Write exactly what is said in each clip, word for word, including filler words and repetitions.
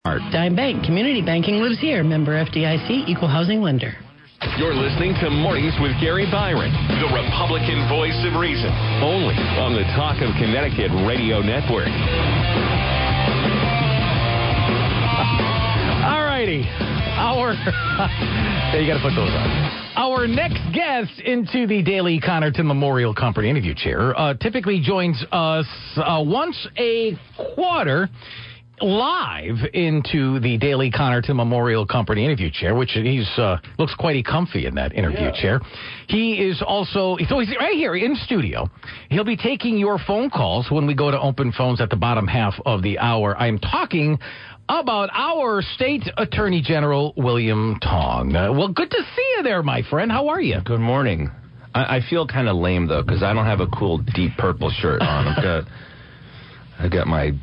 Dime Bank. Community banking lives here. Member F D I C. Equal housing lender. You're listening to Mornings with Gary Byron, the Republican voice of reason, only on the Talk of Connecticut Radio Network. All righty. Our, you got to put those on. Our next guest into the Daily Connerton Memorial Company interview chair uh, typically joins us uh, once a quarter live into the Daily Connerton Memorial Company interview chair, which he's uh, looks quite comfy in that interview yeah. chair. He is also, so he's right here in studio. He'll be taking your phone calls when we go to open phones at the bottom half of the hour. I'm talking about our state attorney general, William Tong. Uh, well, good to see you there, my friend. How are you? Good morning. I, I feel kind of lame, though, because I don't have a cool deep purple shirt on. I've got, I got my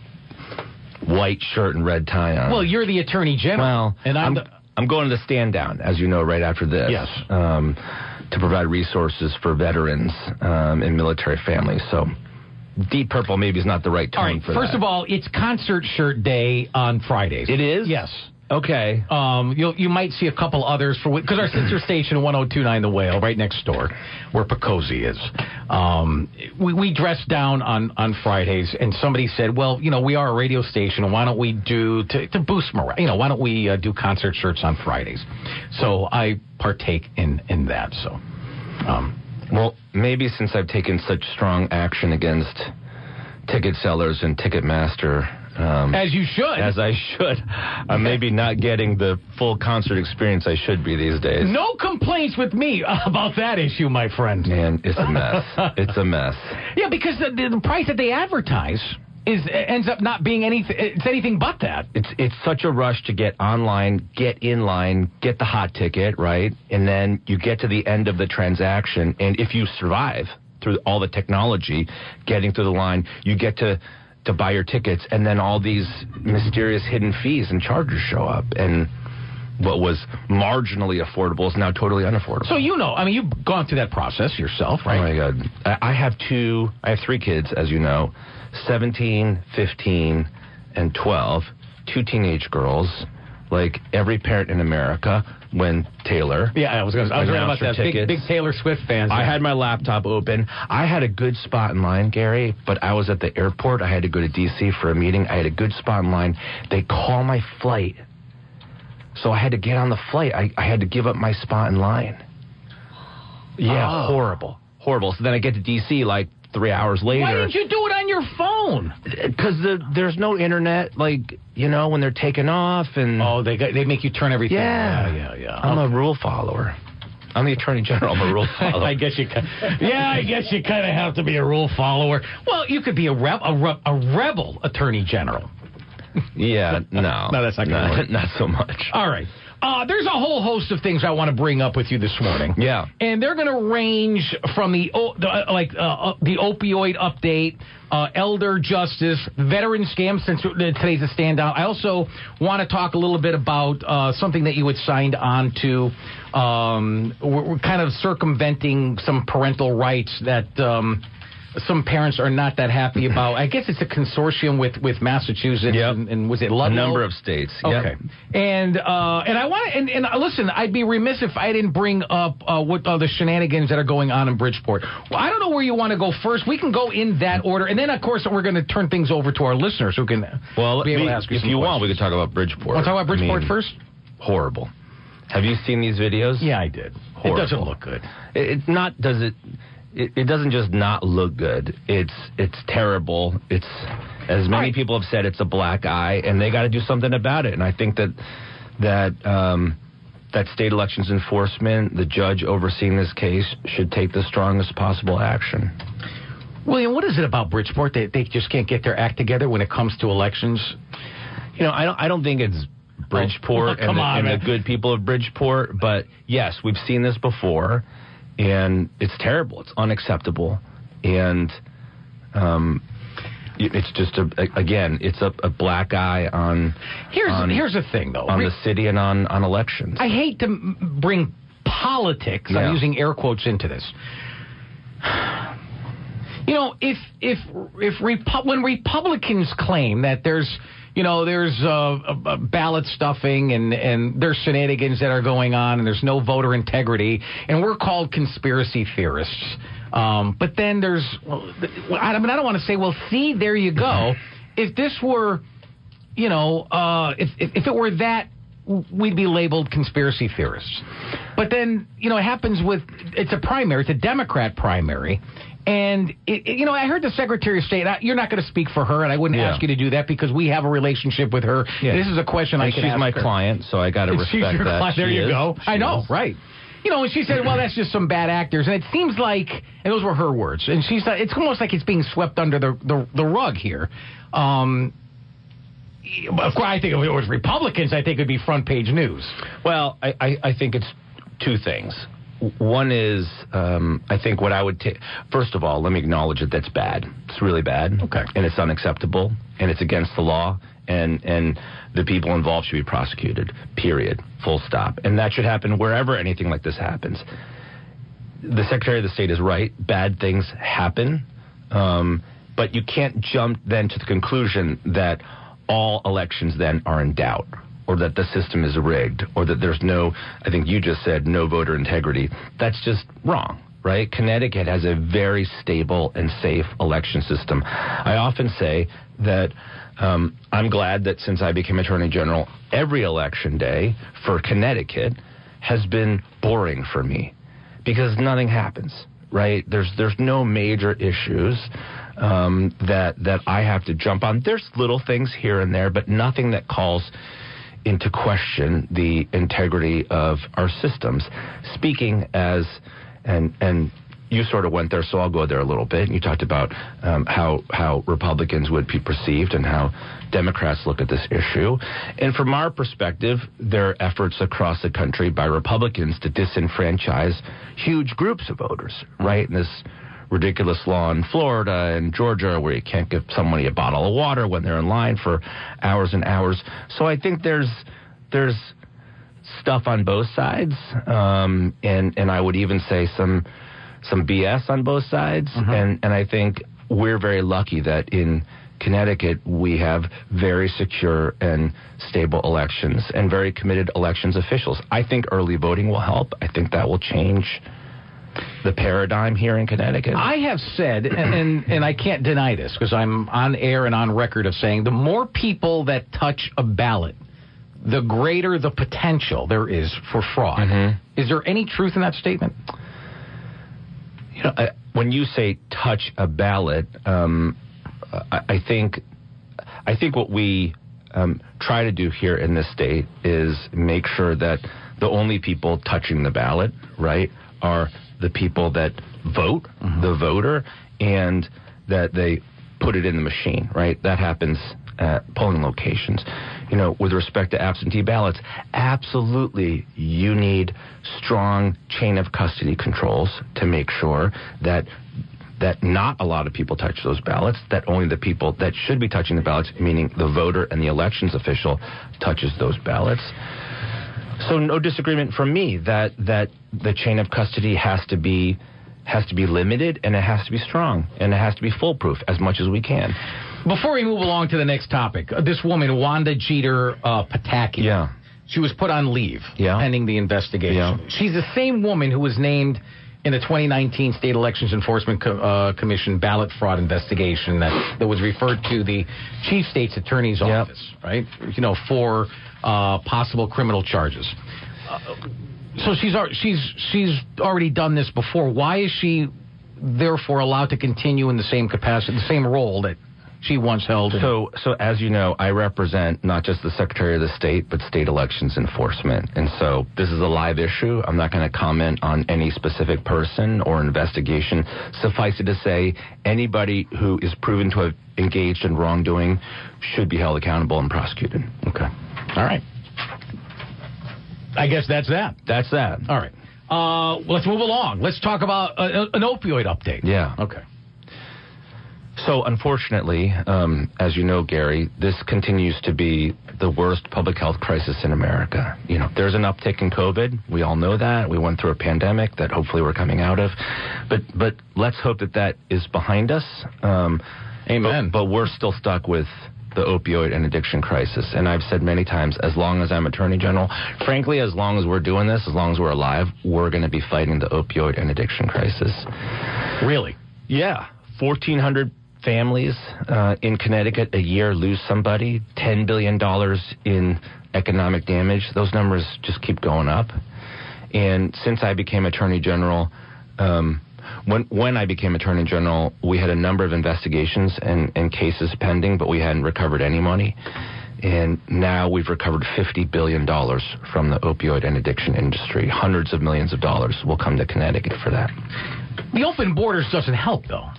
white shirt and red tie on. Well, you're the attorney general. Well, and I'm, I'm, the... I'm going to stand down, as you know, right after this. Yes. Um, to provide resources for veterans um, and military families. So deep purple maybe is not the right tone all right, for first that. of all, it's concert shirt day on Fridays. It is? Yes. Okay. Um, you you might see a couple others for because our sister station one oh two point nine The Whale right next door, where Pocosi is. Um, we we dress down on, on Fridays, and somebody said, "Well, you know, we are a radio station. Why don't we do to to boost morale? You know, why don't we uh, do concert shirts on Fridays?" So I partake in in that. So, um, well, maybe since I've taken such strong action against ticket sellers and Ticketmaster. Um, as you should. As I should. I'm maybe not getting the full concert experience I should be these days. No complaints with me about that issue, my friend. Man, it's a mess. It's a mess. Yeah, because the, the price that they advertise is ends up not being anything. It's anything but that. It's it's such a rush to get online, get in line, get the hot ticket, right? And then you get to the end of the transaction, and if you survive through all the technology, getting through the line, you get to... to buy your tickets, and then all these mysterious hidden fees and charges show up, and what was marginally affordable is now totally unaffordable. So you know, I mean, you've gone through that process yourself, right? Oh, my God. I have two, I have three kids, as you know, seventeen, fifteen, and twelve, two teenage girls, like every parent in America, when Taylor... Yeah, I was going to I was reading about that. Big, big Taylor Swift fans. I had my laptop open. I had a good spot in line, Gary, but I was at the airport. I had to go to D C for a meeting. I had a good spot in line. They call my flight. So I had to get on the flight. I, I had to give up my spot in line. Yeah, oh. horrible. Horrible. So then I get to D C like three hours later. Why didn't you do it on your phone? Because the, there's no internet, like, you know, when they're taking off and... Oh, they they make you turn everything. Yeah, yeah, yeah. yeah. I'm okay. a rule follower. I'm the attorney general. I'm a rule follower. I guess you Yeah, I guess you kind of have to be a rule follower. Well, you could be a, re- a, re- a rebel attorney general. Yeah, no. No, that's not no, going to Not so much. All right. Uh, there's a whole host of things I want to bring up with you this morning. Yeah. And they're going to range from the, the uh, like uh, the opioid update, uh, elder justice, veteran scam, since today's a stand down. I also want to talk a little bit about uh, something that you had signed on to. Um, we're, we're kind of circumventing some parental rights that... Um, some parents are not that happy about. I guess it's a consortium with, with Massachusetts yep. and, and was it Ludlow? A number of states. Okay. Yep. And uh, and I want and, and uh, listen, I'd be remiss if I didn't bring up uh, what uh, the shenanigans that are going on in Bridgeport. Well, I don't know where you want to go first. We can go in that order, and then of course we're going to turn things over to our listeners who can well, be able me, to ask you if some you questions. want, we could talk about Bridgeport. Want to talk about Bridgeport I mean, first? Horrible. Have you seen these videos? Yeah, I did. Horrible. It doesn't look good. It, it not does it. It, it doesn't just not look good. It's it's terrible. It's, as many right. people have said, it's a black eye, and they got to do something about it. And I think that that um, that state elections enforcement, the judge overseeing this case, should take the strongest possible action. William, what is it about Bridgeport that they just can't get their act together when it comes to elections? You know, I don't. I don't think it's Bridgeport oh, and, the, on, and the good people of Bridgeport, but yes, we've seen this before. And it's terrible. It's unacceptable. And um, it's just, a, again, it's a, a black eye on... Here's on, here's the thing, though. On the city and on, on elections. I hate to m- bring politics, yeah. I'm using air quotes, into this. You know, if if if Repu- when Republicans claim that there's... you know, there's uh, a, a ballot stuffing and, and there's shenanigans that are going on and there's no voter integrity, and we're called conspiracy theorists. Um, but then there's, well, I mean, I don't want to say, well, see, there you go. If this were, you know, uh, if, if if it were that, we'd be labeled conspiracy theorists. But then, you know, it happens with, it's a primary, it's a Democrat primary. And, it, it, you know, I heard the Secretary of State, I, you're not going to speak for her, and I wouldn't yeah. ask you to do that because we have a relationship with her. Yeah. This is a question and I can she's ask my her. client, so I got to respect she's your that. Client. There she you is. go. She I know, is. right. You know, and she said, well, that's just some bad actors. And it seems like, and those were her words, and she's like, it's almost like it's being swept under the, the, the rug here. Um, of course, I think if it was Republicans, I think it would be front page news. Well, I, I, I think it's two things. One is, um, I think what I would take, first of all, let me acknowledge that that's bad. It's really bad. Okay. And it's unacceptable, and it's against the law, and, and the people involved should be prosecuted, period, full stop. And that should happen wherever anything like this happens. The Secretary of the State is right. Bad things happen, um, but you can't jump then to the conclusion that all elections then are in doubt, or that the system is rigged, or that there's no, I think you just said, no voter integrity. That's just wrong, right? Connecticut has a very stable and safe election system. I often say that um, I'm glad that since I became Attorney General, every election day for Connecticut has been boring for me because nothing happens, right? There's there's no major issues um, that that I have to jump on. There's little things here and there, but nothing that calls into question the integrity of our systems. Speaking as, and and you sort of went there, so I'll go there a little bit. And you talked about um, how how Republicans would be perceived and how Democrats look at this issue. And from our perspective, there are efforts across the country by Republicans to disenfranchise huge groups of voters, right? And this ridiculous law in Florida and Georgia where you can't give somebody a bottle of water when they're in line for hours and hours. So I think there's there's stuff on both sides, um, and and I would even say some some B S on both sides. Mm-hmm. And and I think we're very lucky that in Connecticut we have very secure and stable elections and very committed elections officials. I think early voting will help. I think that will change the paradigm here in Connecticut. I have said, and, and, and I can't deny this because I'm on air and on record of saying, the more people that touch a ballot, the greater the potential there is for fraud. Mm-hmm. Is there any truth in that statement? You know, I, when you say touch a ballot, um, I, I think I think what we um, try to do here in this state is make sure that the only people touching the ballot, right, are the people that vote, mm-hmm. the voter, and that they put it in the machine, right? That happens at polling locations. You know, with respect to absentee ballots, absolutely you need strong chain of custody controls to make sure that that not a lot of people touch those ballots, that only the people that should be touching the ballots, meaning the voter and the elections official, touches those ballots. So no disagreement from me that that the chain of custody has to be has to be limited, and it has to be strong, and it has to be foolproof as much as we can. Before we move along to the next topic, uh, this woman, Wanda Jeter uh, Pataki, yeah. she was put on leave yeah. pending the investigation. Yeah. She's the same woman who was named in the twenty nineteen State Elections Enforcement Co- uh, Commission ballot fraud investigation that, that was referred to the Chief State's Attorney's yep. Office, right? You know, for uh, possible criminal charges. Uh, so she's she's she's already done this before. Why is she therefore allowed to continue in the same capacity, the same role that she once held? In? So, so as you know, I represent not just the Secretary of the State, but state elections enforcement. And so this is a live issue. I'm not going to comment on any specific person or investigation. Suffice it to say, anybody who is proven to have engaged in wrongdoing should be held accountable and prosecuted. Okay. All right. I guess that's that. That's that. All right. Uh, let's move along. Let's talk about uh, an opioid update. Yeah. Okay. So, unfortunately, um, as you know, Gary, this continues to be the worst public health crisis in America. You know, there's an uptick in COVID. We all know that. We went through a pandemic that hopefully we're coming out of. But but let's hope that that is behind us. Um, Amen. But, but we're still stuck with the opioid and addiction crisis. And I've said many times, as long as I'm Attorney General, frankly, as long as we're doing this, as long as we're alive, we're going to be fighting the opioid and addiction crisis. Really? Yeah. fourteen hundred families uh, in Connecticut a year lose somebody, ten billion dollars in economic damage. Those numbers just keep going up. And since I became Attorney General, um, when when I became Attorney General, we had a number of investigations and, and cases pending, but we hadn't recovered any money. And now we've recovered fifty billion dollars from the opioid and addiction industry. Hundreds of millions of dollars will come to Connecticut for that. The open borders doesn't help, though.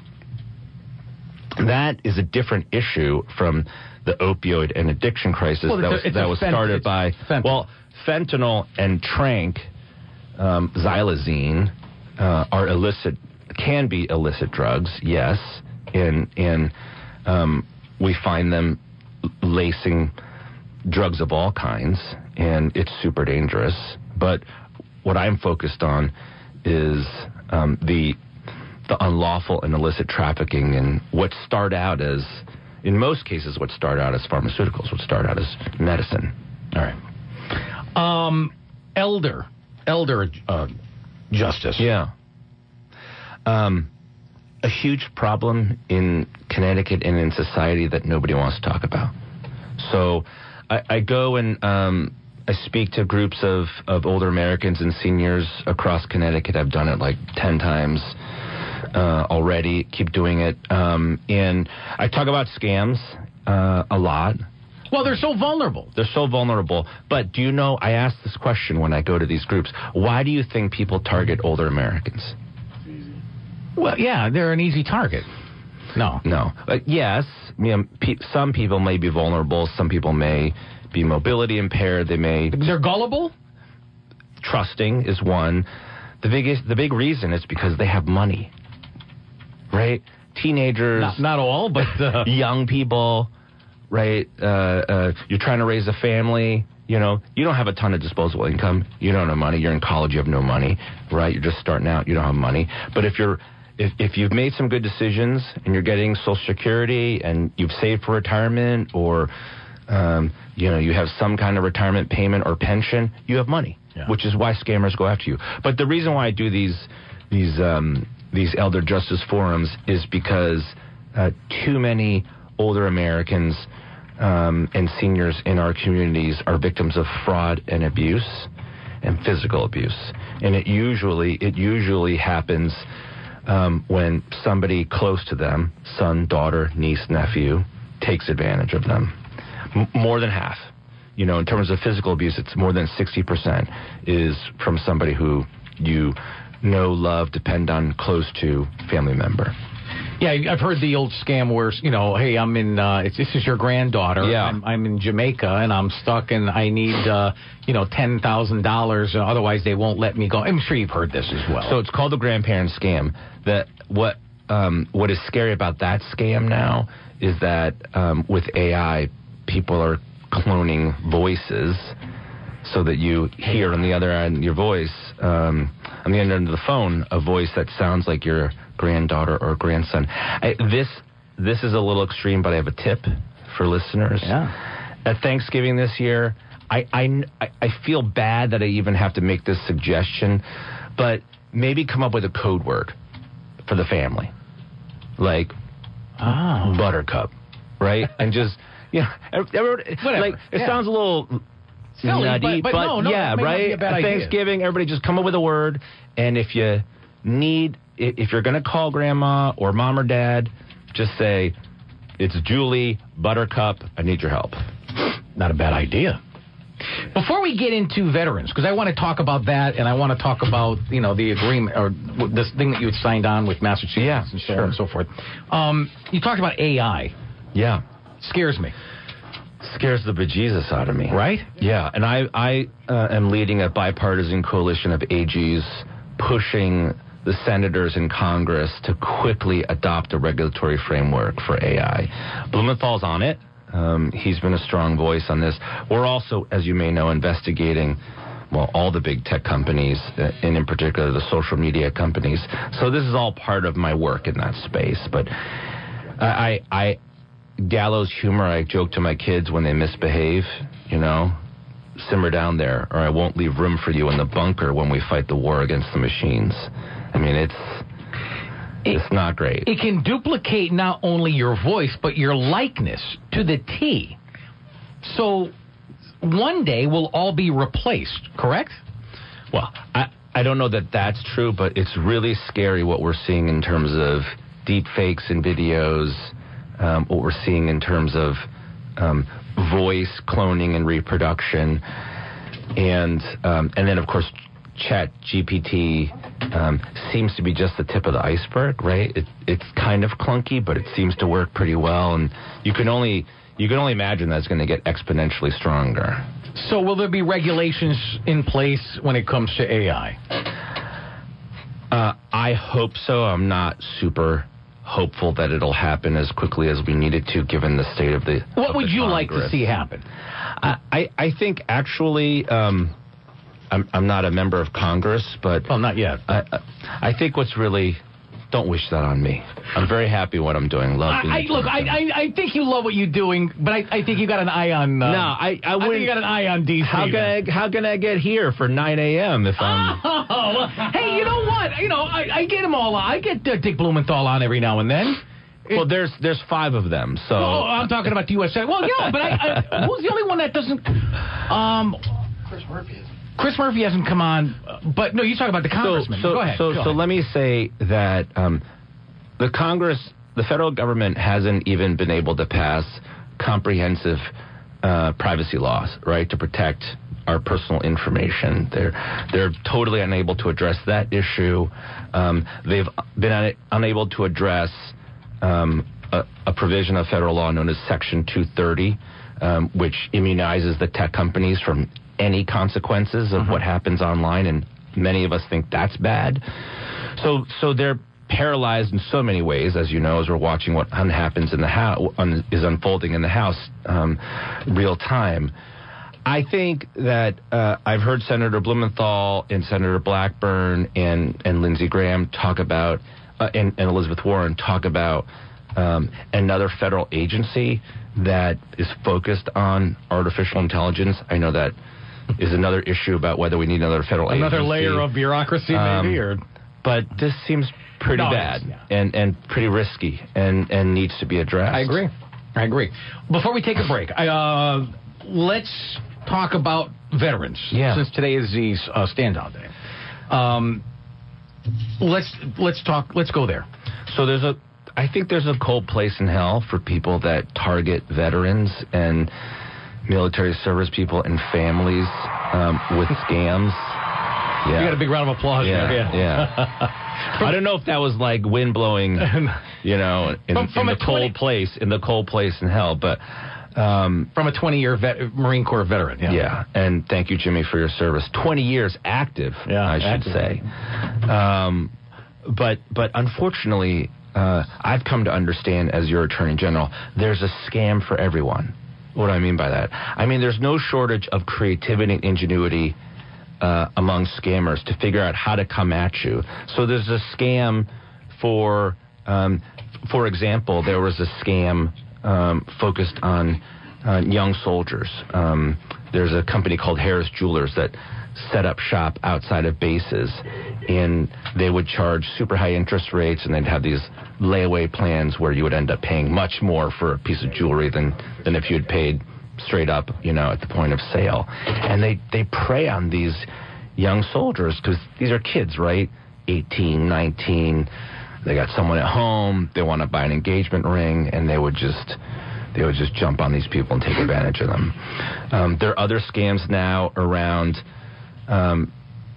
That is a different issue from the opioid and addiction crisis well, that was, a, that was fent- started by, fentanyl. well, fentanyl and tranq, um, xylazine, uh, are illicit, can be illicit drugs, yes, and, and um, we find them lacing drugs of all kinds, and it's super dangerous. But what I'm focused on is um, the the unlawful and illicit trafficking and what start out as, in most cases, what start out as pharmaceuticals, what start out as medicine. All right. Um, elder, elder uh, justice. Yeah. Um, a huge problem in Connecticut and in society that nobody wants to talk about. So I, I go and um, I speak to groups of, of older Americans and seniors across Connecticut. I've done it like ten times. Uh, already, keep doing it. Um, and I talk about scams uh, a lot. Well, they're so vulnerable. They're so vulnerable. But do you know, I ask this question when I go to these groups. Why do you think people target older Americans? Well, yeah, they're an easy target. No. No. But yes, you know, pe- some people may be vulnerable. Some people may be mobility impaired. They may... They're gullible? Trusting is one. The biggest, the big reason is because they have money. Right? Teenagers. Not, not all, but... Uh... young people, right? Uh, uh, you're trying to raise a family. You know, you don't have a ton of disposable income. You don't have money. You're in college. You have no money, right? You're just starting out. You don't have money. But if you're... If, if you've made some good decisions and you're getting Social Security and you've saved for retirement or, um, you know, you have some kind of retirement payment or pension, you have money, yeah. Which is why scammers go after you. But the reason why I do these these um, these elder justice forums is because uh, too many older Americans um, and seniors in our communities are victims of fraud and abuse and physical abuse. And it usually it usually happens Um, when somebody close to them, son, daughter, niece, nephew, takes advantage of them. M- more than half. You know, in terms of physical abuse, it's more than sixty percent is from somebody who you know, love, depend on, close to, family member. Yeah, I've heard the old scam where, you know, hey, I'm in, uh, it's, this is your granddaughter. Yeah. I'm, I'm in Jamaica, and I'm stuck, and I need, uh, you know, ten thousand dollars, otherwise they won't let me go. I'm sure you've heard this as well. So it's called the grandparent scam. That what um, what is scary about that scam now is that um, with A I, people are cloning voices so that you hear on the other end of your voice, um, on the end of the phone, a voice that sounds like your granddaughter or grandson. I, this this is a little extreme, but I have a tip for listeners. Yeah. At Thanksgiving this year, I, I, I feel bad that I even have to make this suggestion, but maybe come up with a code word for the family. Like, oh. Buttercup, right? And just, yeah, you know, like, it yeah. sounds a little... Silly, nutty, but, but, but no, no, yeah, that may not right? be a bad At idea. Thanksgiving, everybody just come up with a word, and if you need, if you're going to call grandma or mom or dad, just say, it's Julie, Buttercup, I need your help. Not a bad idea. Before we get into veterans, because I want to talk about that, and I want to talk about, you know, the agreement, or this thing that you had signed on with Massachusetts yeah, and so sure. on and so forth. Um, you talked about A I. Yeah. Scares me. Scares the bejesus out of me. Right? Yeah, and I, I uh, am leading a bipartisan coalition of A Gs pushing the senators in Congress to quickly adopt a regulatory framework for A I. Blumenthal's on it. Um, he's been a strong voice on this. We're also, as you may know, investigating, well, all the big tech companies, uh, and in particular the social media companies. So this is all part of my work in that space. But I, I gallows humor. I joke to my kids when they misbehave, you know, simmer down there, or I won't leave room for you in the bunker when we fight the war against the machines. I mean, it's it, it's not great. It can duplicate not only your voice, but your likeness to the T. So one day we'll all be replaced, correct? Well, I, I don't know that that's true, but it's really scary what we're seeing in terms of deep fakes and videos, um, what we're seeing in terms of um, voice cloning and reproduction, and um, and then, of course, Chat G P T um, seems to be just the tip of the iceberg, right? It, it's kind of clunky, but it seems to work pretty well, and you can only you can only imagine that's going to get exponentially stronger. So will there be regulations in place when it comes to A I? Uh, I hope so. I'm not super hopeful that it'll happen as quickly as we need it to, given the state of the What of would the you Congress. like to see happen? I, I, I think actually, um, I'm, I'm not a member of Congress, but Well, not yet. I, I, I think what's really, don't wish that on me. I'm very happy what I'm doing. Love being I, I, look, I, I I think you love what you're doing, but I, I think you got an eye on. Uh, No, I, I I wouldn't. think you got an eye on D C. How can I, how can I get here for nine a.m. if I'm... Oh, hey, you know what? You know, I, I get them all. I get uh, Dick Blumenthal on every now and then. Well, there's there's five of them, so... Oh, I'm talking about the U S A. Well, yeah, but I, I, who's the only one that doesn't... Um, Chris Murphy is. Chris Murphy hasn't come on, uh, but no, you talk about the congressman. So, so, Go ahead. So, Go so ahead. let me say that um, the Congress, the federal government hasn't even been able to pass comprehensive uh, privacy laws, right, to protect our personal information. They're they're totally unable to address that issue. Um, they've been un- unable to address um, a, a provision of federal law known as Section two thirty, um, which immunizes the tech companies from any consequences of Mm-hmm. what happens online, and many of us think that's bad. So, so they're paralyzed in so many ways, as you know, as we're watching what un- happens in the house, un- is unfolding in the House, um, real time. I think that uh, I've heard Senator Blumenthal and Senator Blackburn and and Lindsey Graham talk about, uh, and, and Elizabeth Warren talk about um, another federal agency that is focused on artificial intelligence. I know that is another issue about whether we need another federal Another agency. layer of bureaucracy, Um, maybe, or... But this seems pretty No, bad it's- and, and pretty risky and, and needs to be addressed. I agree. I agree. Before we take a break, I, uh, let's talk about veterans. Yeah. Since today is the uh, standout day, um, let's let's talk. Let's go there. So there's a, I think there's a cold place in hell for people that target veterans and military service people and families um, with scams. Yeah. You got a big round of applause Yeah, there. yeah. I don't know if that was like wind blowing, you know, in, From- from in a the cold twenty place, in the cold place in hell. But um, From a twenty-year vet, Marine Corps veteran. Yeah. yeah, and thank you, Jimmy, for your service. twenty years active, Yeah, I should active. say. Um, but but unfortunately, uh, I've come to understand, as your Attorney General, there's a scam for everyone. What do I mean by that? I mean, there's no shortage of creativity and ingenuity uh, among scammers to figure out how to come at you. So there's a scam for, um, for example, there was a scam um, focused on uh, young soldiers. Um, there's a company called Harris Jewelers that set up shop outside of bases, and they would charge super high interest rates, and they'd have these layaway plans where you would end up paying much more for a piece of jewelry than, than if you had paid straight up, you know, at the point of sale. And they, they prey on these young soldiers because these are kids, right? eighteen, nineteen. They got someone at home. They want to buy an engagement ring, and they would just they would just jump on these people and take advantage of them. Um, there are other scams now around um,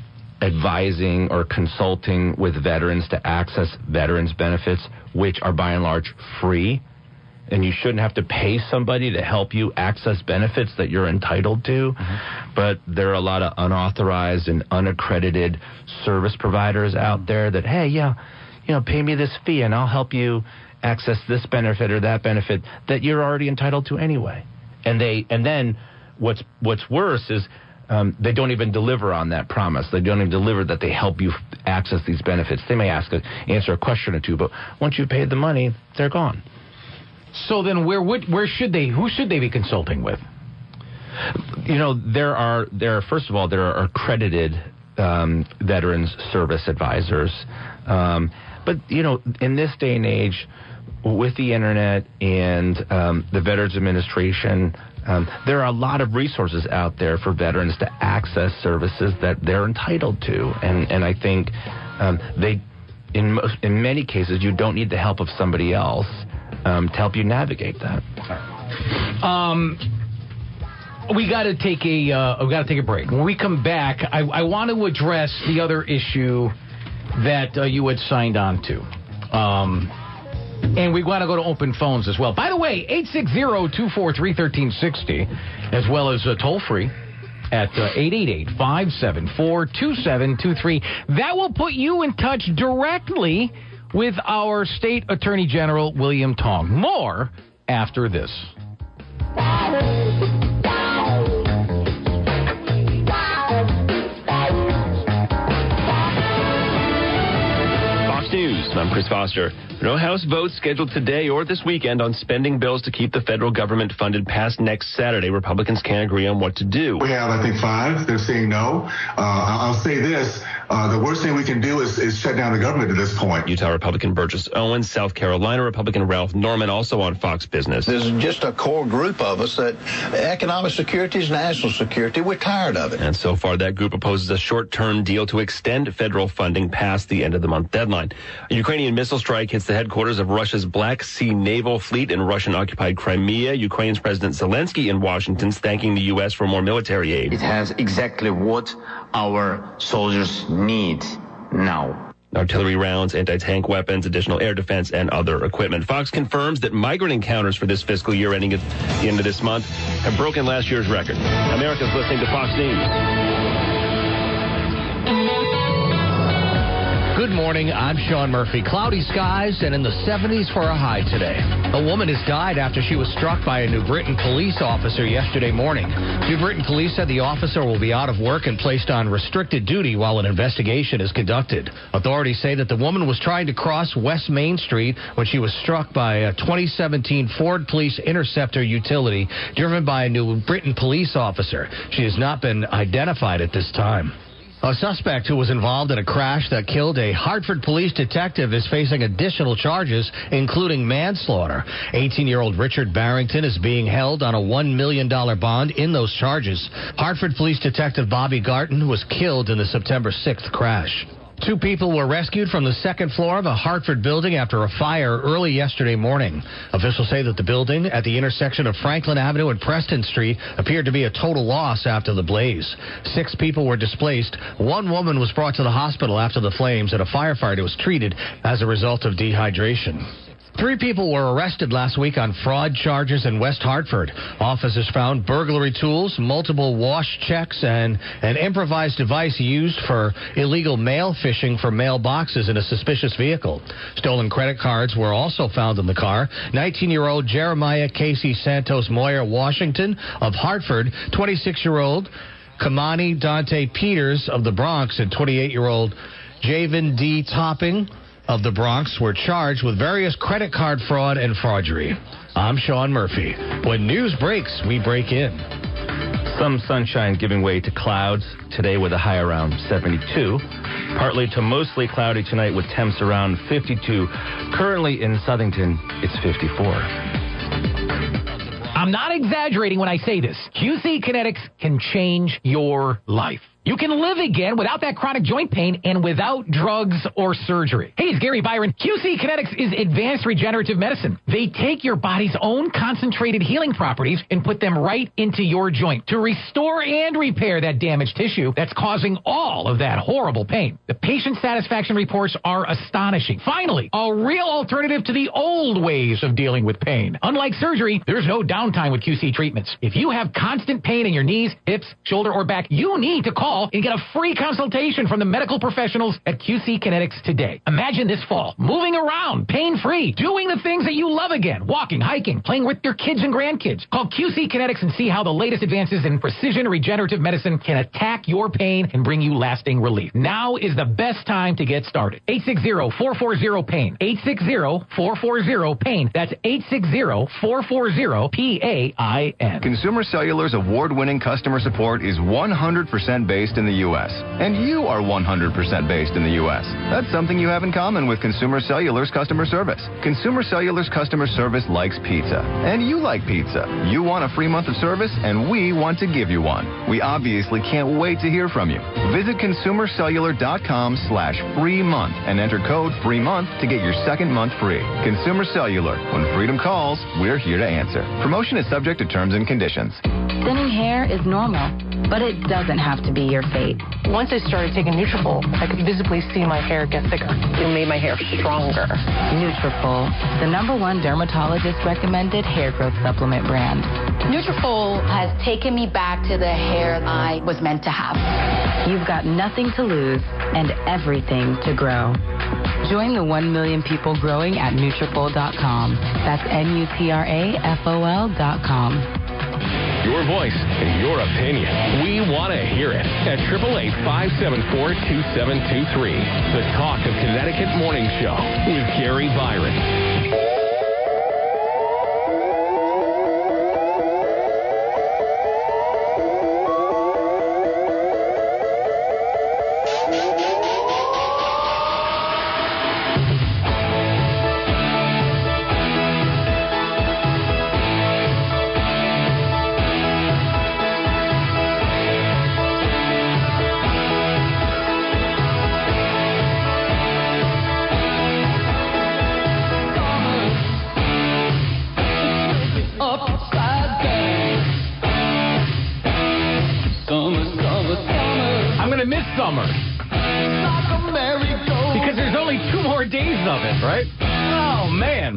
advising or consulting with veterans to access veterans benefits, which are by and large free. And you shouldn't have to pay somebody to help you access benefits that you're entitled to. Mm-hmm. But there are a lot of unauthorized and unaccredited service providers out there that, hey, yeah, you know, pay me this fee and I'll help you access this benefit or that benefit that you're already entitled to anyway. And they, and then what's what's worse is um, they don't even deliver on that promise. They don't even deliver that they help you access these benefits. They may ask a, answer a question or two, but once you've paid the money, they're gone. So then where would, where should they, who should they be consulting with? You know, there are, there are first of all, there are accredited um, Veterans Service Advisors. Um, but, you know, in this day and age, with the Internet and um, the Veterans Administration, um, there are a lot of resources out there for veterans to access services that they're entitled to. And, and I think um, they, in, most, in many cases, you don't need the help of somebody else um, to help you navigate that. Um, we got to take a uh, we got to take a break. When we come back, I, I want to address the other issue that uh, you had signed on to. Um, And we want to go to open phones as well. By the way, eight six zero, two four three, one three six zero, as well as uh, toll-free at uh, eight eight eight, five seven four, two seven two three. That will put you in touch directly with our State Attorney General, William Tong. More after this. News. I'm Chris Foster. No House votes scheduled today or this weekend on spending bills to keep the federal government funded past next Saturday. Republicans can't agree on what to do. We have, I think, five. They're saying no. Uh, I'll say this. Uh, the worst thing we can do is, is shut down the government at this point. Utah Republican Burgess Owens, South Carolina Republican Ralph Norman, also on Fox Business. There's just a core group of us that economic security is national security. We're tired of it. And so far, that group opposes a short-term deal to extend federal funding past the end of the month deadline. A Ukrainian missile strike hits the headquarters of Russia's Black Sea Naval Fleet in Russian-occupied Crimea. Ukraine's President Zelensky in Washington is thanking the U S for more military aid. It has exactly what our soldiers need now. Artillery rounds, anti-tank weapons, additional air defense, and other equipment. Fox confirms that migrant encounters for this fiscal year ending at the end of this month have broken last year's record. America's listening to Fox News. Good morning, I'm Sean Murphy. Cloudy skies and in the seventies for a high today. A woman has died after she was struck by a New Britain police officer yesterday morning. New Britain police said the officer will be out of work and placed on restricted duty while an investigation is conducted. Authorities say that the woman was trying to cross West Main Street when she was struck by a twenty seventeen Ford Police Interceptor utility driven by a New Britain police officer. She has not been identified at this time. A suspect who was involved in a crash that killed a Hartford police detective is facing additional charges, including manslaughter. eighteen-year-old Richard Barrington is being held on a one million dollars bond in those charges. Hartford police detective Bobby Garton was killed in the September sixth crash. Two people were rescued from the second floor of a Hartford building after a fire early yesterday morning. Officials say that the building at the intersection of Franklin Avenue and Preston Street appeared to be a total loss after the blaze. Six people were displaced. One woman was brought to the hospital after the flames, and a firefighter was treated as a result of dehydration. Three people were arrested last week on fraud charges in West Hartford. Officers found burglary tools, multiple wash checks, and an improvised device used for illegal mail phishing for mailboxes in a suspicious vehicle. Stolen credit cards were also found in the car. nineteen-year-old Jeremiah Casey Santos Moyer Washington of Hartford, twenty-six-year-old Kamani Dante Peters of the Bronx, and twenty-eight-year-old Javen D. Topping of the Bronx were charged with various credit card fraud and forgery. I'm Sean Murphy. When news breaks, we break in. Some sunshine giving way to clouds today with a high around seventy-two. Partly to mostly cloudy tonight with temps around fifty-two. Currently in Southington, it's fifty-four. I'm not exaggerating when I say this. Q C Kinetics can change your life. You can live again without that chronic joint pain and without drugs or surgery. Hey, it's Gary Byron. Q C Kinetics is advanced regenerative medicine. They take your body's own concentrated healing properties and put them right into your joint to restore and repair that damaged tissue that's causing all of that horrible pain. The patient satisfaction reports are astonishing. Finally, a real alternative to the old ways of dealing with pain. Unlike surgery, there's no downtime with Q C treatments. If you have constant pain in your knees, hips, shoulder, or back, you need to call Call and get a free consultation from the medical professionals at Q C Kinetics today. Imagine this fall, moving around, pain-free, doing the things that you love again, walking, hiking, playing with your kids and grandkids. Call Q C Kinetics and see how the latest advances in precision regenerative medicine can attack your pain and bring you lasting relief. Now is the best time to get started. eight six zero, four four zero, pain. eight six zero, four four zero, pain. That's eight six zero, four four zero, P A I N. Consumer Cellular's award-winning customer support is one hundred percent based in the U S, and you are one hundred percent based in the U S. That's something you have in common with Consumer Cellular's customer service. Consumer Cellular's customer service likes pizza, and you like pizza. You want a free month of service, and we want to give you one. We obviously can't wait to hear from you. Visit consumercellular.com slash free month and enter code free month to get your second month free. Consumer Cellular. When freedom calls, we're here to answer. Promotion is subject to terms and conditions. Thinning hair is normal, but it doesn't have to be your fate. Once I started taking Nutrafol, I could visibly see my hair get thicker. It made my hair stronger. Nutrafol, the number one dermatologist-recommended hair growth supplement brand. Nutrafol has taken me back to the hair I was meant to have. You've got nothing to lose and everything to grow. Join the one million people growing at Nutrafol dot com. That's N U T R A F O L dot com. Your voice, your opinion. We want to hear it at eight eight eight, five seven four, two seven two three. The Talk of Connecticut Morning Show with Gary Byron. Summer. Because there's only two more days of it, right? Oh, man.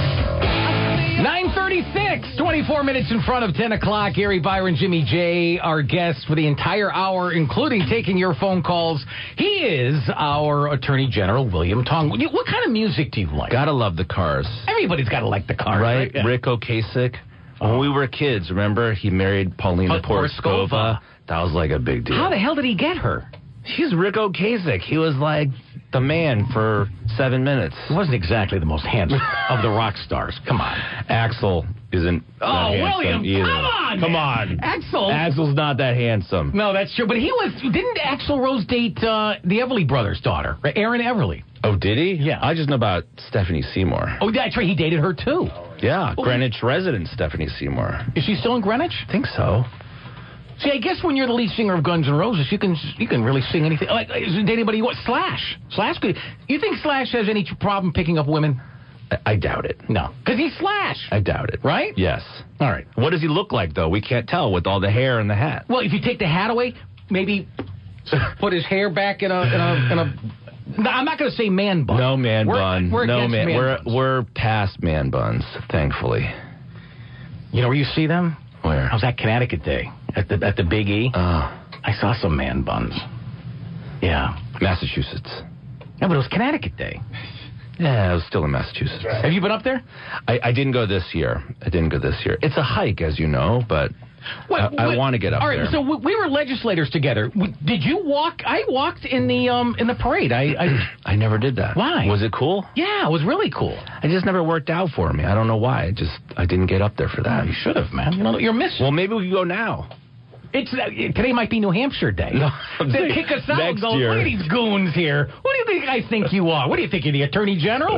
nine thirty-six, twenty-four minutes in front of ten o'clock. Gary Byron, Jimmy J, our guests for the entire hour, including taking your phone calls. He is our Attorney General, William Tong. What kind of music do you like? Gotta love the Cars. Everybody's got to like the Cars, right? Right? Yeah. Rick Ocasek. When we were kids, remember? He married Paulina Porskova. That was like a big deal. How the hell did he get her? She's Rick Ocasek. He was like the man for seven minutes. He wasn't exactly the most handsome of the rock stars. Come on. Axl isn't Oh, that William, either. come on. Come man. on. Axl. Axl's not that handsome. No, that's true. But he was, didn't Axl Rose date uh, the Everly brothers' daughter, right? Erin Everly? Oh, did he? Yeah. I just know about Stephanie Seymour. Oh, that's right. He dated her, too. Yeah. Oh, Greenwich resident Stephanie Seymour. Is she still in Greenwich? I think so. See, I guess when you're the lead singer of Guns N' Roses, you can you can really sing anything. Like, is there anybody you want? Slash. Slash could. You think Slash has any problem picking up women? I, I doubt it. No. Because he's Slash. I doubt it. Right? Yes. All right. What does he look like, though? We can't tell with all the hair and the hat. Well, if you take the hat away, maybe put his hair back in a... In a, in a no, I'm not going to say man bun. No man we're, bun. We're no man. man we're buns. we're past man buns, thankfully. You know where you see them? Where? I was at Connecticut Day at the at the Big E. Uh, I saw some man buns. Yeah. Massachusetts. No, but it was Connecticut Day. Yeah, I was still in Massachusetts. Right. Have you been up there? I, I didn't go this year. I didn't go this year. It's a hike, as you know, but Wait, I, I wait, want to get up all right, there. So we, we were legislators together. We, did you walk? I walked in the um in the parade. I I, I never did that. Why? Was it cool? Yeah, it was really cool. I just never worked out for me. I don't know why. I just I didn't get up there for that. Oh, you should have, man. You know you're missing. Well, maybe we can go now. It's uh, today might be New Hampshire Day. No, they kick us out. Next Go, year. look at these goons here. What do you think I think you are? What do you think you're the Attorney General?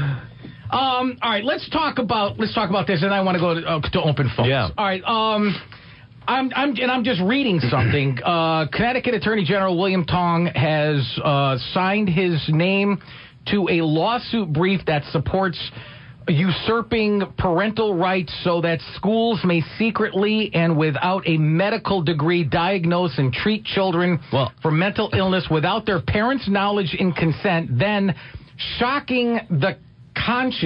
um. All right. Let's talk about let's talk about this, and I want to go to, uh, to open phones. Yeah. All right. Um. I'm, I'm, and I'm just reading something. Uh, Connecticut Attorney General William Tong has uh, signed his name to a lawsuit brief that supports usurping parental rights so that schools may secretly and without a medical degree diagnose and treat children well, for mental illness without their parents' knowledge and consent, then shocking the conscience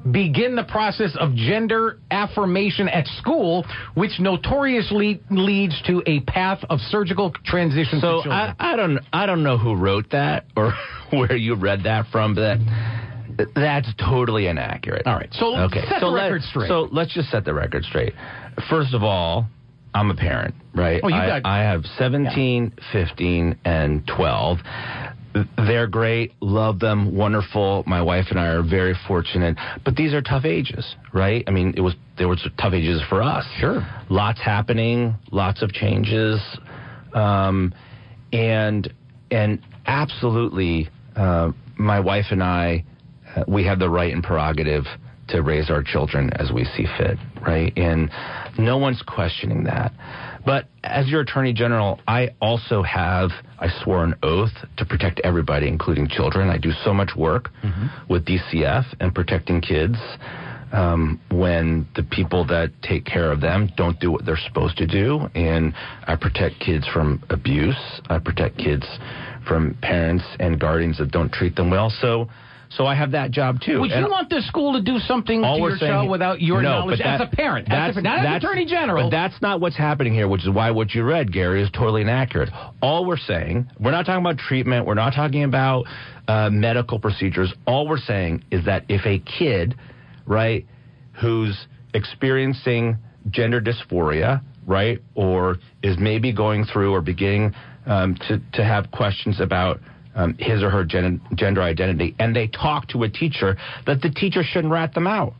begin the process of gender affirmation at school, which notoriously leads to a path of surgical transition so for children. I, I don't I don't know who wrote that or where you read that from, but that, that's totally inaccurate. All right. So okay. set so the record let, straight. So let's just set the record straight. First of all, I'm a parent, right? Oh, you I, got, I have seventeen, yeah. fifteen, and twelve. They're great, love them, wonderful. My wife and I are very fortunate, but these are tough ages, right? I mean, it was there were tough ages for us. Sure, lots happening, lots of changes, um, and and absolutely, uh, my wife and I, uh, we have the right and prerogative to raise our children as we see fit, right? And no one's questioning that. But as your Attorney General, I also have, I swore an oath to protect everybody, including children. I do so much work mm-hmm. with D C F and protecting kids um, when the people that take care of them don't do what they're supposed to do. And I protect kids from abuse. I protect kids from parents and guardians that don't treat them well. So So I have that job, too. Would and you want the school to do something to your saying, child without your no, knowledge that, as a parent? That's, as a, not as Attorney General. But that's not what's happening here, which is why what you read, Gary, is totally inaccurate. All we're saying, we're not talking about treatment. We're not talking about uh, medical procedures. All we're saying is that if a kid, right, who's experiencing gender dysphoria, right, or is maybe going through or beginning um, to, to have questions about Um, his or her gen- gender identity, and they talk to a teacher, that the teacher shouldn't rat them out.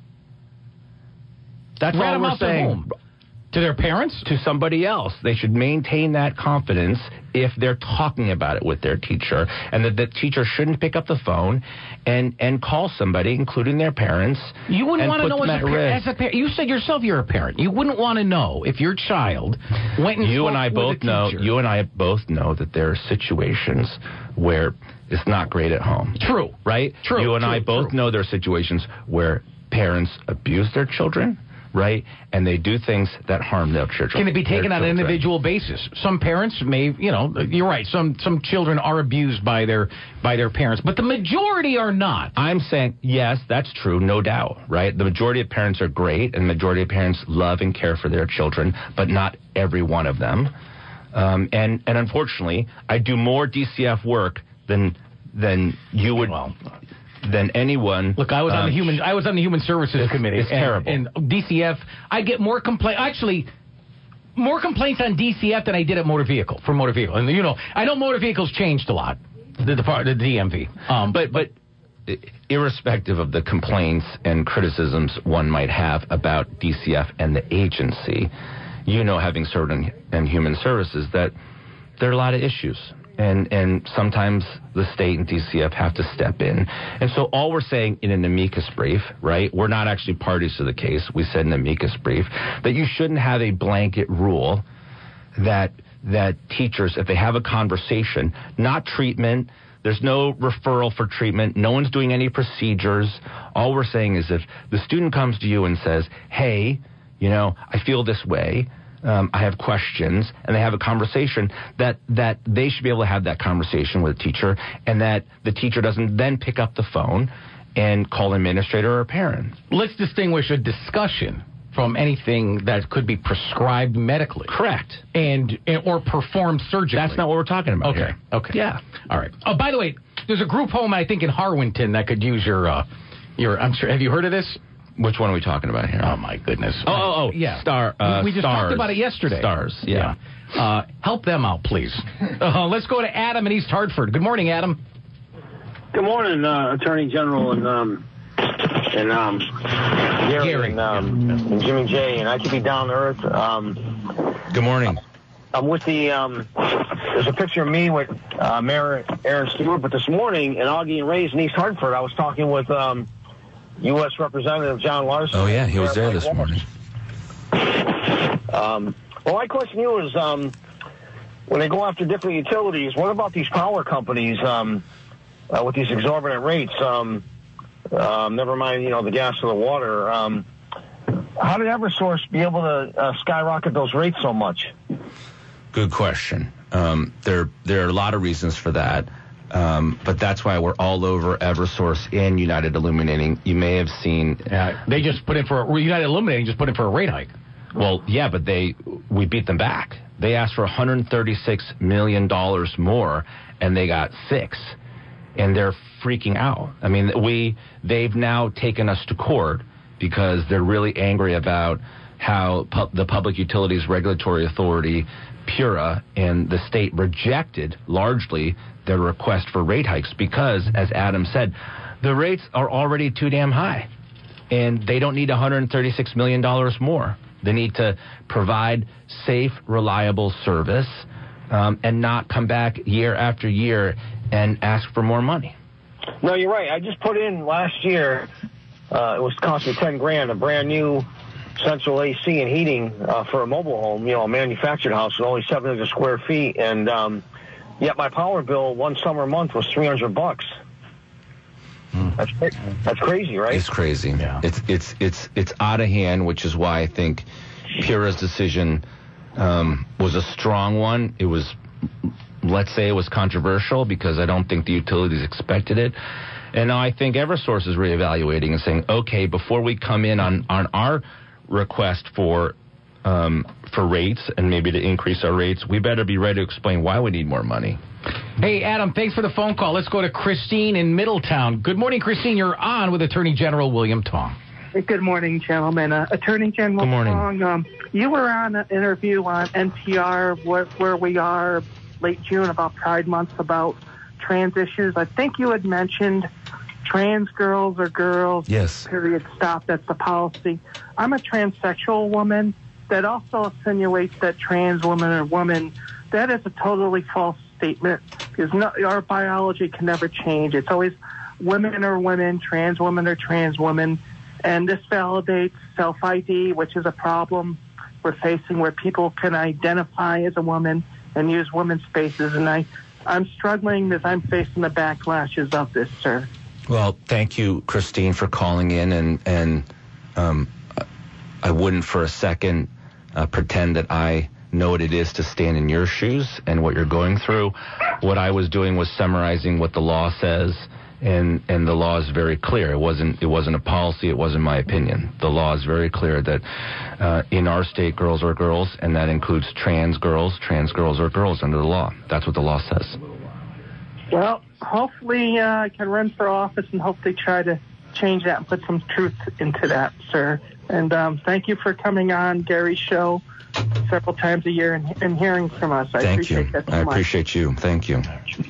That's rat all them we're out saying. To whom? To their parents? To somebody else. They should maintain that confidence if they're talking about it with their teacher, and that the teacher shouldn't pick up the phone and, and call somebody, including their parents. You wouldn't want to know as a, par- risk. as a parent. You said yourself you're a parent. You wouldn't want to know if your child went and you spoke and I with both a know. teacher. You and I both know that there are situations where it's not great at home. True. Right? True. You and true, I both true. know there are situations where parents abuse their children, right? And they do things that harm their children. Can it be taken on an individual basis? Some parents may, you know, you're right. Some some children are abused by their by their parents, but the majority are not. I'm saying, yes, that's true, no doubt, right? The majority of parents are great, and the majority of parents love and care for their children, but not every one of them. Um, and, and unfortunately, I do more D C F work than than you would, well, than anyone. Look, I was um, on the human. I was on the Human Services it's, Committee. It's and, terrible. And D C F, I get more complaints. Actually, more complaints on D C F than I did at motor vehicle for motor vehicle. And you know, I know motor vehicles changed a lot. The the, the D M V. Um, but but. Irrespective of the complaints and criticisms one might have about D C F and the agency, you know, having served in, in human services, that there are a lot of issues. And and sometimes the state and D C F have to step in. And so all we're saying in an amicus brief, right, we're not actually parties to the case. We said in an amicus brief that you shouldn't have a blanket rule that that teachers, if they have a conversation, not treatment, there's no referral for treatment, no one's doing any procedures. All we're saying is if the student comes to you and says, hey, you know, I feel this way, Um, I have questions, and they have a conversation, that, that they should be able to have that conversation with a teacher, and that the teacher doesn't then pick up the phone and call an administrator or a parent. Let's distinguish a discussion from anything that could be prescribed medically. Correct. And, and or performed surgically. That's not what we're talking about okay. here. Okay. Yeah. All right. Oh, by the way, there's a group home, I think, in Harwinton that could use your, uh, your, I'm sure, have you heard of this? Which one are we talking about here? Oh, my goodness. Oh, oh, oh. Yeah. Star, uh, we, we just stars. talked about it yesterday. Stars, yeah. yeah. Uh, help them out, please. Uh, let's go to Adam in East Hartford. Good morning, Adam. Good morning, uh, Attorney General and um, and um, Gary, Gary. And, um, and Jimmy J. And I could be down to earth. Um, Good morning. I'm with the, um, there's a picture of me with uh, Mayor Aaron Stewart, but this morning in Augie and Ray's in East Hartford, I was talking with um, U S Representative John Larson. Oh, yeah, he was there this morning. Um, well, my question to you is, um, when they go after different utilities, what about these power companies um, uh, with these exorbitant rates? Um, um, never mind, you know, the gas or the water. Um, how did Eversource be able to uh, skyrocket those rates so much? Good question. Um, there, there are a lot of reasons for that. Um, but that's why we're all over Eversource and United Illuminating. You may have seen. Yeah, they just put in for a, United Illuminating just put in for a rate hike. Well, yeah, but they we beat them back. They asked for one hundred thirty-six million dollars more, and they got six. And they're freaking out. I mean, we they've now taken us to court because they're really angry about how pu- the Public Utilities Regulatory Authority, PURA, and the state rejected largely their request for rate hikes because, as Adam said, the rates are already too damn high. And they don't need one hundred thirty-six million dollars more. They need to provide safe, reliable service um, and not come back year after year and ask for more money. No, you're right. I just put in last year, uh, it was cost me ten grand, a brand new central A C and heating uh, for a mobile home, you know, a manufactured house with only seven hundred square feet. And um, yet my power bill one summer month was three hundred bucks. Mm. That's that's crazy, right? It's crazy. Yeah. It's it's it's it's out of hand, which is why I think PURA's decision um, was a strong one. It was, let's say, it was controversial because I don't think the utilities expected it. And now I think Eversource is reevaluating and saying, okay, before we come in on on our request for um, for rates and maybe to increase our rates, we better be ready to explain why we need more money. Hey, Adam, thanks for the phone call. Let's go to Christine in Middletown. Good morning, Christine. You're on with Attorney General William Tong. Good morning, gentlemen. Uh, Attorney General Good morning. Tong, um, you were on an interview on N P R where, where we are late June about Pride Month about trans issues. I think you had mentioned trans girls are girls. Yes. Period. Stop. That's the policy. I'm a transsexual woman. That also insinuates that trans women are women. That is a totally false statement because no, our biology can never change. It's always women are women, trans women are trans women. And this validates self-I D, which is a problem we're facing where people can identify as a woman and use women's spaces. And I, I'm struggling as I'm facing the backlashes of this, sir. Well, thank you, Christine, for calling in. And, and um, I wouldn't for a second uh, pretend that I know what it is to stand in your shoes and what you're going through. What I was doing was summarizing what the law says. And and the law is very clear. It wasn't it wasn't a policy. It wasn't my opinion. The law is very clear that uh, in our state, girls are girls, and that includes trans girls. Trans girls are girls under the law. That's what the law says. Well, hopefully uh, I can run for office and hopefully try to change that and put some truth into that, sir. And um, thank you for coming on Gary's show several times a year and, and hearing from us. I Thank appreciate you. that so I much. appreciate you. Thank you.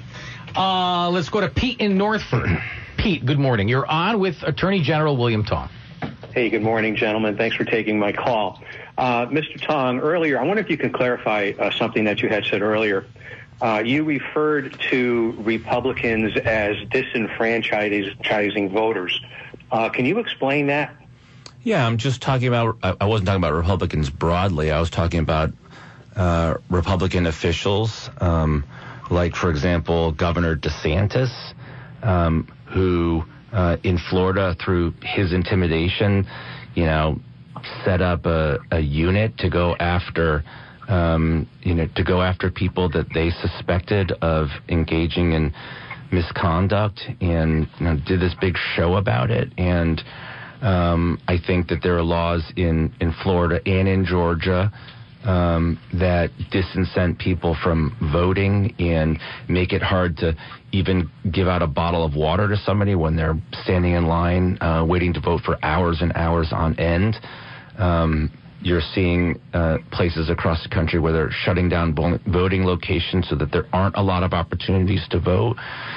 Uh, let's go to Pete in Northford. Pete, good morning. You're on with Attorney General William Tong. Hey, good morning, gentlemen. Thanks for taking my call. Uh, Mister Tong, earlier, I wonder if you can clarify uh, something that you had said earlier. Uh, you referred to Republicans as disenfranchising voters. Uh, can you explain that? Yeah, I'm just talking about, I wasn't talking about Republicans broadly. I was talking about uh, Republican officials, um, like, for example, Governor DeSantis, um, who uh, in Florida, through his intimidation, you know, set up a, a unit to go after, um, you know, to go after people that they suspected of engaging in misconduct, and you know, did this big show about it. And um, I think that there are laws in, in Florida and in Georgia um, that disincent people from voting and make it hard to even give out a bottle of water to somebody when they're standing in line uh, waiting to vote for hours and hours on end. Um, you're seeing uh, places across the country where they're shutting down bo- voting locations so that there aren't a lot of opportunities to vote.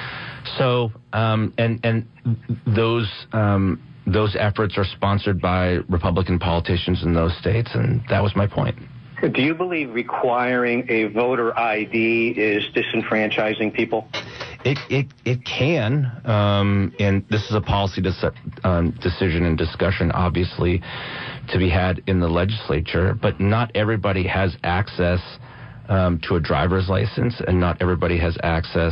So, um, and and those um, those efforts are sponsored by Republican politicians in those states, and that was my point. Do you believe requiring a voter I D is disenfranchising people? It it it can, um, and this is a policy dis- um, decision and discussion, obviously, to be had in the legislature. But not everybody has access um, to a driver's license, and not everybody has access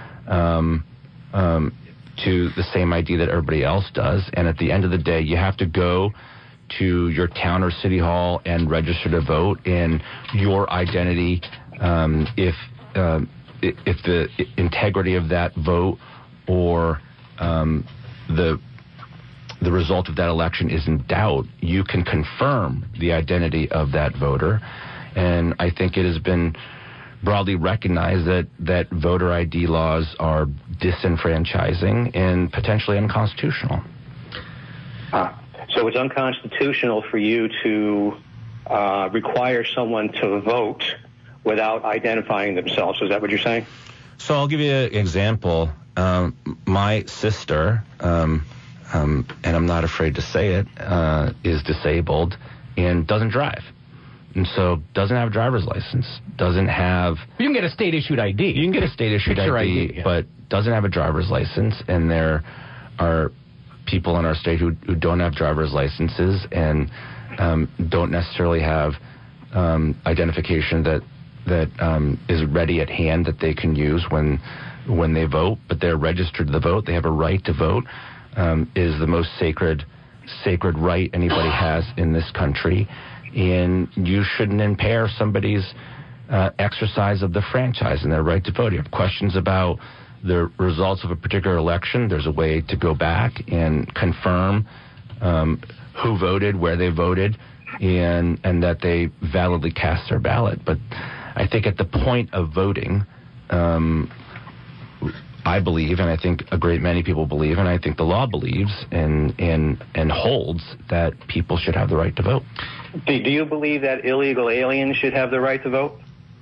um, um, to the same I D that everybody else does. And at the end of the day, you have to go to your town or city hall and register to vote, and your identity, um, if uh, if the integrity of that vote or um, the the result of that election is in doubt, you can confirm the identity of that voter. And I think it has been broadly recognized that, that voter I D laws are disenfranchising and potentially unconstitutional. Ah, so it's unconstitutional for you to uh, require someone to vote without identifying themselves. Is that what you're saying? So I'll give you an example. Um, my sister, um, um, and I'm not afraid to say it, uh, is disabled and doesn't drive. And so doesn't have a driver's license, doesn't have... You can get a state-issued I D. You can get a state-issued I D, I D yeah. but doesn't have a driver's license. And there are people in our state who, who don't have driver's licenses and um, don't necessarily have um, identification that that um, is ready at hand that they can use when when they vote, but they're registered to vote. They have a right to vote. Um, is the most sacred sacred right anybody has in this country. And you shouldn't impair somebody's uh, exercise of the franchise and their right to vote. You have questions about the results of a particular election, there's a way to go back and confirm um, who voted, where they voted, and and that they validly cast their ballot. But I think at the point of voting, um, I believe, and I think a great many people believe, and I think the law believes and and and holds that people should have the right to vote. Do, do you believe that illegal aliens should have the right to vote?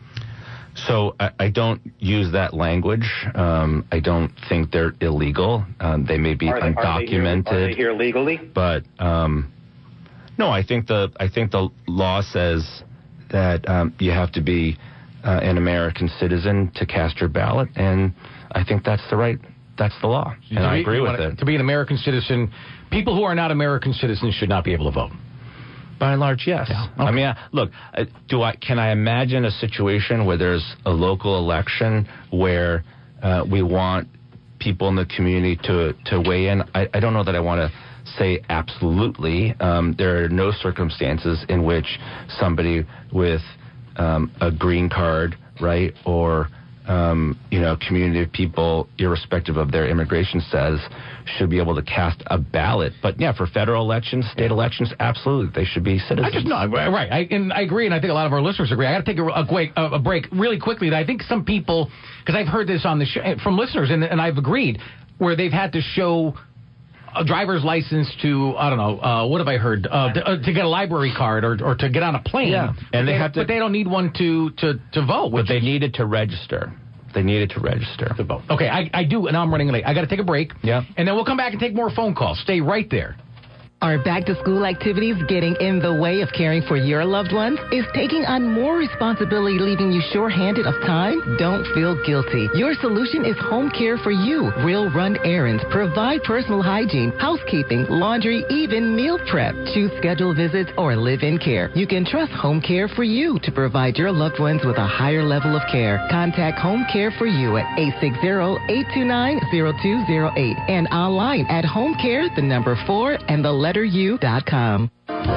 So I, I don't use that language. Um, I don't think they're illegal. Um, they may be are they, undocumented. Are they, here, are they here legally? But um, no, I think the I think the law says that um, you have to be uh, an American citizen to cast your ballot, and I think that's the right. That's the law, and I agree with it. To be an American citizen, people who are not American citizens should not be able to vote. By and large, yes. Yeah. Okay. I mean, look, do I can I imagine a situation where there's a local election where uh, we want people in the community to, to weigh in? I, I don't know that I want to say absolutely. Um, there are no circumstances in which somebody with um, a green card, right, or um, you know, community of people, irrespective of their immigration status, should be able to cast a ballot. But yeah, for federal elections, state elections, absolutely, they should be citizens. I just know, right? I, and I agree, and I think a lot of our listeners agree. I got to take a, a, quick, a, a break really quickly. I think some people, because I've heard this on the show from listeners, and, and I've agreed, where they've had to show a driver's license to, I don't know, uh, what have I heard, uh, to, uh, to get a library card or, or to get on a plane. Yeah, and they, they have to, but they don't need one to to, to vote. But they needed to register. They needed to register to vote. Okay, I, I do, and I'm running late. I got to take a break. Yeah, and then we'll come back and take more phone calls. Stay right there. Are back-to-school activities getting in the way of caring for your loved ones? Is taking on more responsibility leaving you short-handed of time? Don't feel guilty. Your solution is Home Care for You. We'll run errands, provide personal hygiene, housekeeping, laundry, even meal prep. Choose scheduled visits or live-in care. You can trust Home Care for You to provide your loved ones with a higher level of care. Contact Home Care for You at eight six zero, eight two nine, zero two zero eight and online at homecare, the number four, and the letter U dot com.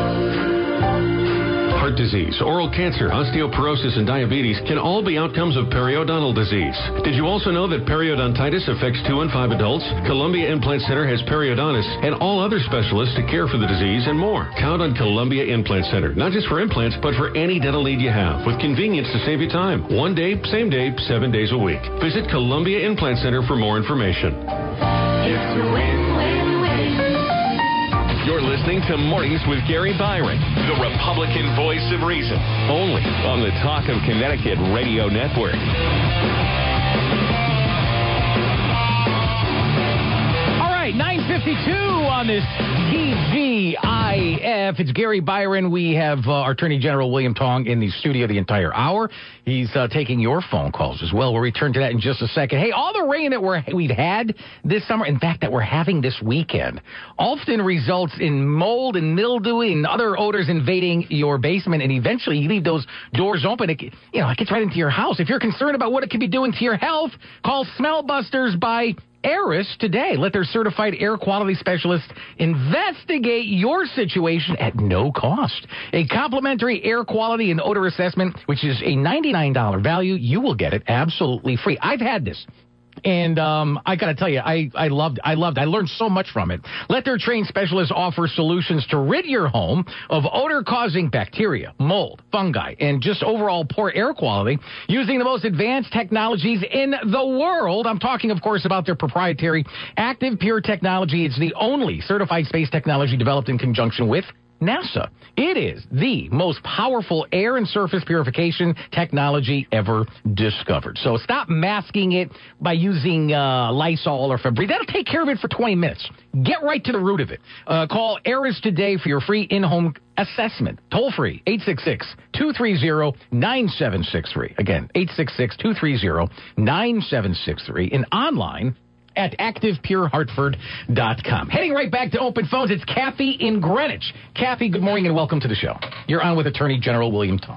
Heart disease, oral cancer, osteoporosis, and diabetes can all be outcomes of periodontal disease. Did you also know that periodontitis affects two in five adults? Columbia Implant Center has periodontists and all other specialists to care for the disease and more. Count on Columbia Implant Center, not just for implants, but for any dental need you have, with convenience to save you time. One day, same day, seven days a week. Visit Columbia Implant Center for more information. It's a win-win-win. You're listening to Mornings with Gary Byron, the Republican voice of reason, only on the Talk of Connecticut Radio Network. All right, nine fifty-two on this T G I F. It's Gary Byron. We have uh, our Attorney General William Tong in the studio the entire hour. He's uh, taking your phone calls as well. We'll return to that in just a second. Hey, all the rain that we're, we've had this summer, in fact, that we're having this weekend, often results in mold and mildew and other odors invading your basement, and eventually you leave those doors open. It, you know, it gets right into your house. If you're concerned about what it could be doing to your health, call Smell Busters by Aris today. Let their certified air quality specialists investigate your situation at no cost. A complimentary air quality and odor assessment, which is a ninety-nine dollars value. You will get it absolutely free. I've had this. And um, I got to tell you, I, I loved I loved I learned so much from it. Let their trained specialists offer solutions to rid your home of odor-causing bacteria, mold, fungi, and just overall poor air quality using the most advanced technologies in the world. I'm talking, of course, about their proprietary Active Pure technology. It's the only certified space technology developed in conjunction with NASA. It is the most powerful air and surface purification technology ever discovered. So stop masking it by using uh, Lysol or Febreze. That'll take care of it for twenty minutes. Get right to the root of it. Uh, call Aris today for your free in-home assessment. Toll free, eight six six, two three zero, nine seven six three. Again, eight six six, two three zero, nine seven six three. And online at active pure hartford dot com. Heading right back to open phones, it's Kathy in Greenwich. Kathy, good morning and welcome to the show. You're on with Attorney General William Tong.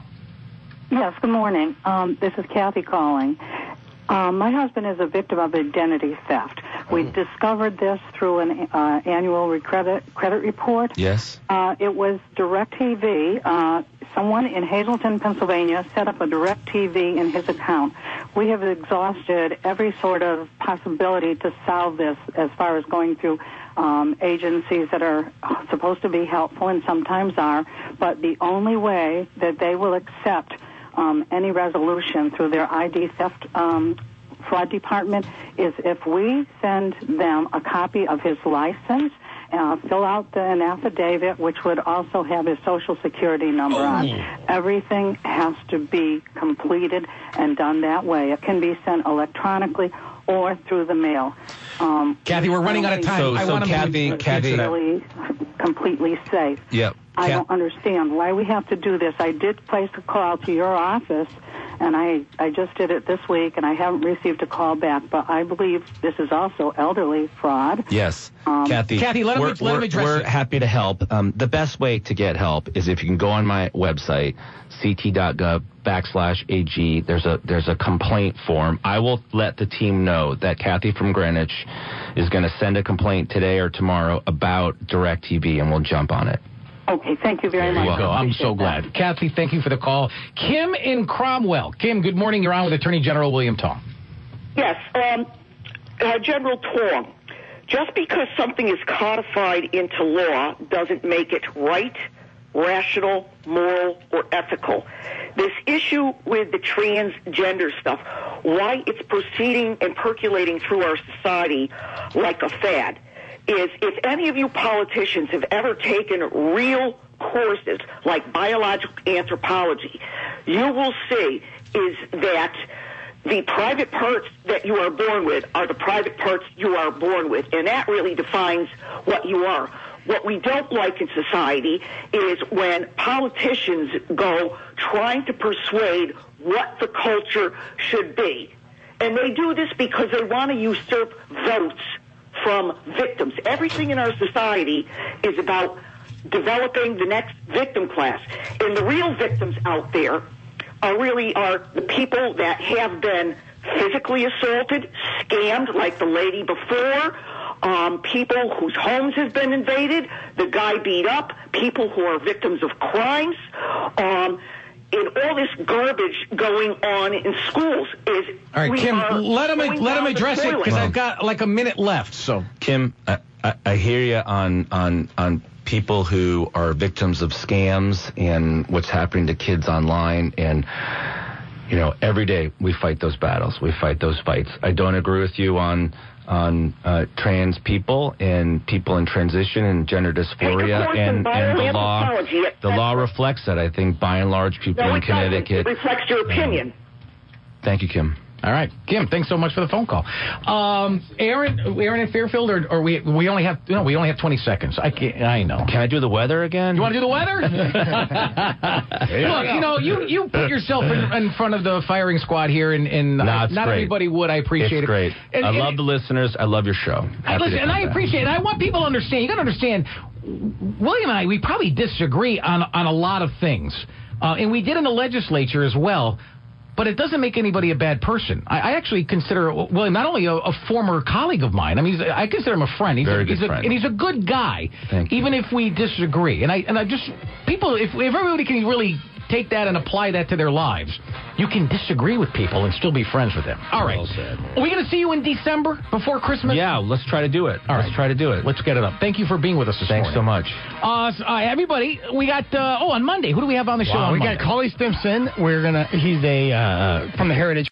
Yes, good morning. Um, this is Kathy calling. Um, my husband is a victim of identity theft. We discovered this through an uh, annual credit, credit report. Yes. Uh, it was DirecTV. Uh, someone in Hazleton, Pennsylvania, set up a DirecTV in his account. We have exhausted every sort of possibility to solve this as far as going through um, agencies that are supposed to be helpful and sometimes are, but the only way that they will accept um, any resolution through their I D theft um, fraud department is if we send them a copy of his license, Uh, fill out the, an affidavit, which would also have his Social Security number oh. on. Everything has to be completed and done that way. It can be sent electronically or through the mail. Um, Kathy, we're running out of time. So, I so want Kathy, to Kathy, really completely safe. Yep. I don't understand why we have to do this. I did place a call to your office, and I, I just did it this week, and I haven't received a call back. But I believe this is also elderly fraud. Yes. Um, Kathy, Kathy, let him- we're, let him we're- address we're it. happy to help. Um, the best way to get help is if you can go on my website, ct.gov backslash AG. There's a there's a complaint form. I will let the team know that Kathy from Greenwich is going to send a complaint today or tomorrow about DirecTV, and we'll jump on it. Okay, thank you very There much. you go. I'm Appreciate so that. glad. Kathy, thank you for the call. Kim in Cromwell. Kim, good morning. You're on with Attorney General William Tong. Yes, um, uh, General Tong, just because something is codified into law doesn't make it right, rational, moral, or ethical. This issue with the transgender stuff, why it's proceeding and percolating through our society like a fad, is if any of you politicians have ever taken real courses like biological anthropology, you will see is that the private parts that you are born with are the private parts you are born with, and that really defines what you are. What we don't like in society is when politicians go trying to persuade what the culture should be. And they do this because they want to usurp votes from victims. Everything in our society is about developing the next victim class. And the real victims out there are really are the people that have been physically assaulted, scammed like the lady before, um, people whose homes have been invaded, the guy beat up, people who are victims of crimes, um, and all this garbage going on in schools is. All right, we Kim, are let him going let him down the address it toilet. because I've got like a minute left. So, Kim, I, I, I hear you on on on people who are victims of scams and what's happening to kids online, and you know, every day we fight those battles, we fight those fights. I don't agree with you on on uh, trans people and people in transition and gender dysphoria, and, and the law the law reflects that. I think by and large people No, in it doesn't. Connecticut. It reflects your opinion. Thank you, Kim. all right, Kim, thanks so much for the phone call. Um, Aaron, Aaron in Fairfield, or, or we we only have no, we only have twenty seconds. I can't, I know. Can I do the weather again? You want to do the weather? Look, you know, you, you put yourself in, in front of the firing squad here, and, and No, uh, it's not great. everybody would. I appreciate It's it. great. And- I and- love the listeners. I love your show. I Happy listen, to and come I back. appreciate it. I want people to understand. You got to understand, William and I, we probably disagree on on a lot of things, uh, and we did in the legislature as well. but it doesn't make anybody a bad person. I, I actually consider William not only a, a former colleague of mine. I mean, he's, I consider him a friend. He's Very a, good he's a, friend. and he's a good guy, Thank you. even if we disagree. And I and I just people, if, if everybody can really take that and apply that to their lives, you can disagree with people and still be friends with them. All right. Well said. Are we going to see you in December before Christmas? Yeah, let's try to do it. All let's right. try to do it. Let's get it up. Thank you for being with us this Thanks morning. so much. Uh, so, uh, everybody, we got, uh, oh, on Monday, who do we have on the show Wow, on we Monday? got Collie Stimson. We're going to, he's a, uh, from the Heritage